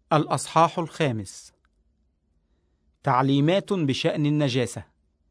الأصحاح 5. تعليمات بشأن النجاسة.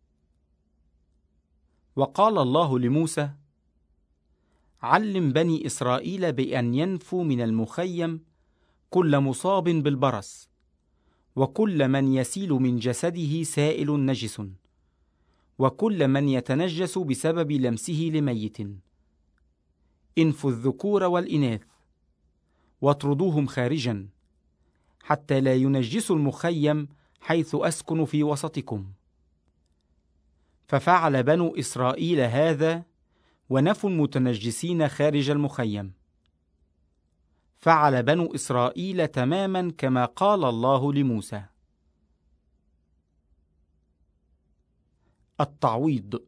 وقال الله لموسى: علم بني إسرائيل بأن ينفوا من المخيم كل مصاب بالبرص، وكل من يسيل من جسده سائل نجس، وكل من يتنجس بسبب لمسه لميت. انفوا الذكور والإناث واطردوهم خارجا، حتى لا ينجسوا المخيم حيث أسكن في وسطكم. ففعل بنو إسرائيل هذا، ونفوا المتنجسين خارج المخيم. فعل بنو إسرائيل تماما كما قال الله لموسى. التعويض.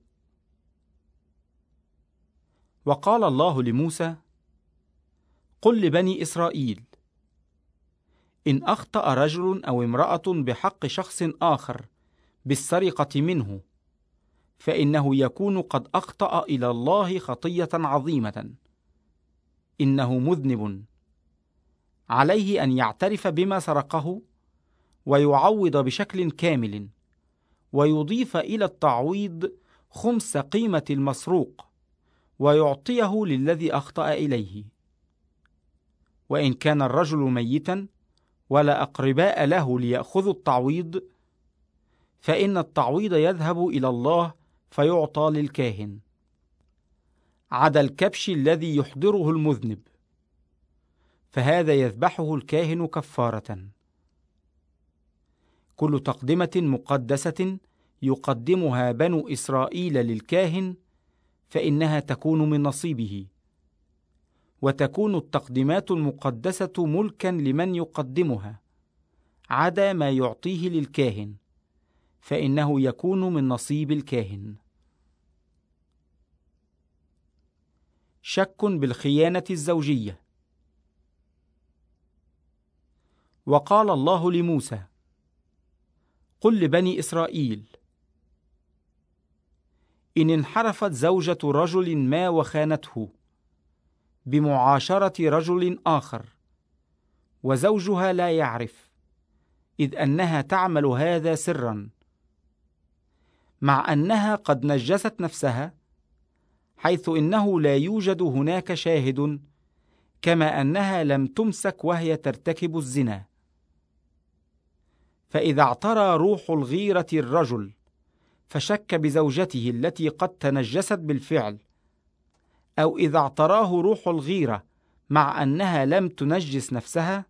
وقال الله لموسى: قل لبني إسرائيل: إن أخطأ رجل أو امرأة بحق شخص آخر بالسرقة منه، فإنه يكون قد أخطأ إلى الله خطية عظيمة، إنه مذنب. عليه أن يعترف بما سرقه ويعوض بشكل كامل، ويضيف إلى التعويض 5 قيمة المسروق، ويعطيه للذي أخطأ إليه. وإن كان الرجل ميتا ولا أقرباء له ليأخذوا التعويض، فإن التعويض يذهب إلى الله فيعطى للكاهن، عدا الكبش الذي يحضره المذنب، فهذا يذبحه الكاهن كفارة. كل تقدمة مقدسة يقدمها بنو إسرائيل للكاهن فإنها تكون من نصيبه، وتكون التقدمات المقدسة ملكا لمن يقدمها، عدا ما يعطيه للكاهن فإنه يكون من نصيب الكاهن. شك بالخيانة الزوجية. وقال الله لموسى: قل لبني إسرائيل: إن انحرفت زوجة رجل ما وخانته بمعاشرة رجل آخر، وزوجها لا يعرف، إذ أنها تعمل هذا سرا، مع أنها قد نجست نفسها، حيث إنه لا يوجد هناك شاهد، كما أنها لم تمسك وهي ترتكب الزنا. فإذا اعترى روح الغيرة الرجل فشك بزوجته التي قد تنجست بالفعل، أو إذا اعتراه روح الغيرة مع أنها لم تنجس نفسها،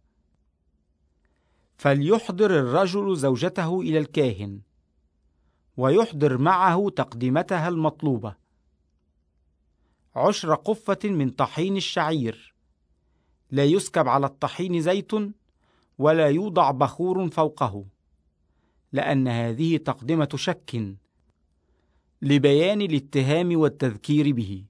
فليحضر الرجل زوجته إلى الكاهن، ويحضر معه تقدمتها المطلوبة: 10 قفة من طحين الشعير، لا يسكب على الطحين زيت ولا يوضع بخور فوقه، لأن هذه تقدمة شك، لبيان الاتهام والتذكير به.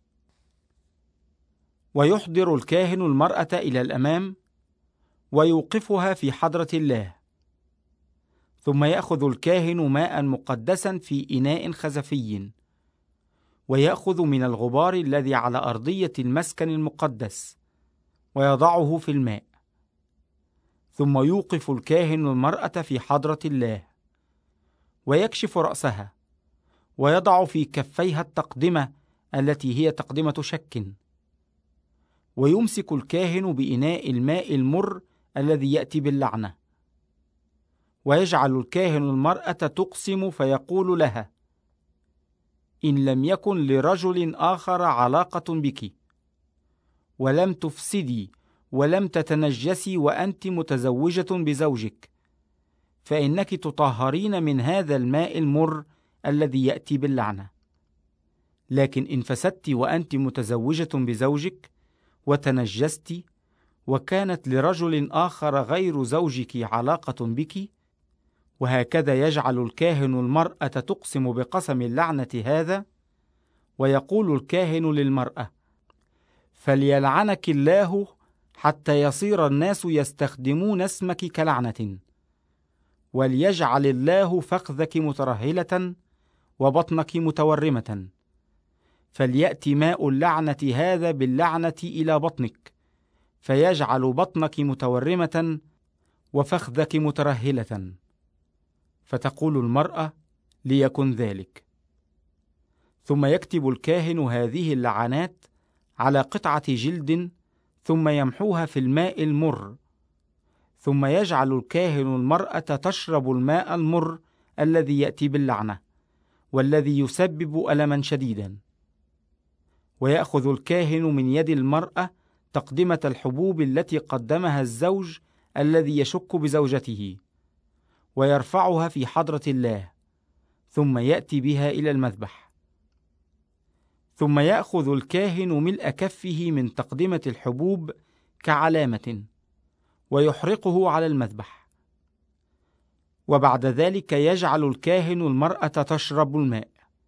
ويحضر الكاهن المرأة إلى الأمام، ويوقفها في حضرة الله. ثم يأخذ الكاهن ماء مقدسا في إناء خزفي، ويأخذ من الغبار الذي على أرضية المسكن المقدس، ويضعه في الماء. ثم يوقف الكاهن المرأة في حضرة الله، ويكشف رأسها، ويضع في كفيها التقدمة التي هي تقدمة شك. ويمسك الكاهن بإناء الماء المر الذي يأتي باللعنة، ويجعل الكاهن المرأة تقسم فيقول لها: إن لم يكن لرجل آخر علاقة بك، ولم تفسدي ولم تتنجسي وأنت متزوجة بزوجك، فإنك تطهرين من هذا الماء المر الذي يأتي باللعنة. لكن إن فسدت وأنت متزوجة بزوجك وتنجست، وكانت لرجل آخر غير زوجك علاقة بك، وهكذا يجعل الكاهن المرأة تقسم بقسم اللعنة هذا، ويقول الكاهن للمرأة: فليلعنك الله حتى يصير الناس يستخدمون اسمك كلعنة، وليجعل الله فخذك مترهلة وبطنك متورمة، فليأتي ماء اللعنة هذا باللعنة إلى بطنك، فيجعل بطنك متورمة، وفخذك مترهلة. فتقول المرأة: ليكن ذلك. ثم يكتب الكاهن هذه اللعنات على قطعة جلد، ثم يمحوها في الماء المر، ثم يجعل الكاهن المرأة تشرب الماء المر الذي يأتي باللعنة والذي يسبب ألما شديدا. ويأخذ الكاهن من يد المرأة تقدمة الحبوب التي قدمها الزوج الذي يشك بزوجته، ويرفعها في حضرة الله، ثم يأتي بها إلى المذبح. ثم يأخذ الكاهن ملء كفه من تقدمة الحبوب كعلامة، ويحرقه على المذبح. وبعد ذلك يجعل الكاهن المرأة تشرب الماء.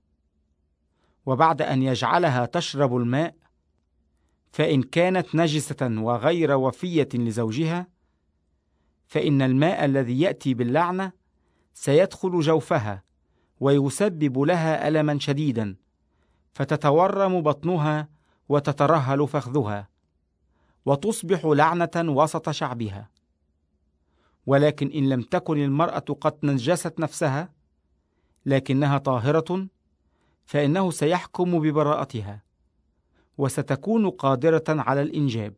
وبعد أن يجعلها تشرب الماء، فإن كانت نجسة وغير وفية لزوجها، فإن الماء الذي يأتي باللعنة سيدخل جوفها ويسبب لها ألما شديدا، فتتورم بطنها وتترهل فخذها، وتصبح لعنة وسط شعبها. ولكن إن لم تكن المرأة قد نجست نفسها لكنها طاهرة، فإنه سيحكم ببراءتها، وستكون قادرة على الإنجاب.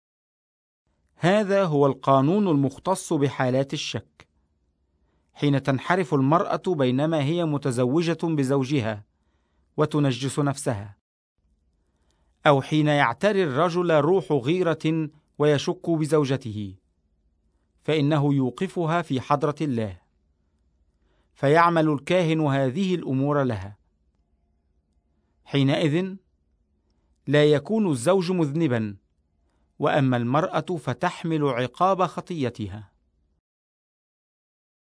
هذا هو القانون المختص بحالات الشك، حين تنحرف المرأة بينما هي متزوجة بزوجها وتنجس نفسها، أو حين يعتري الرجل روح غيرة ويشك بزوجته، فإنه يوقفها في حضرة الله، فيعمل الكاهن هذه الأمور لها. حينئذ لا يكون الزوج مذنبا، وأما المرأة فتحمل عقاب خطيتها.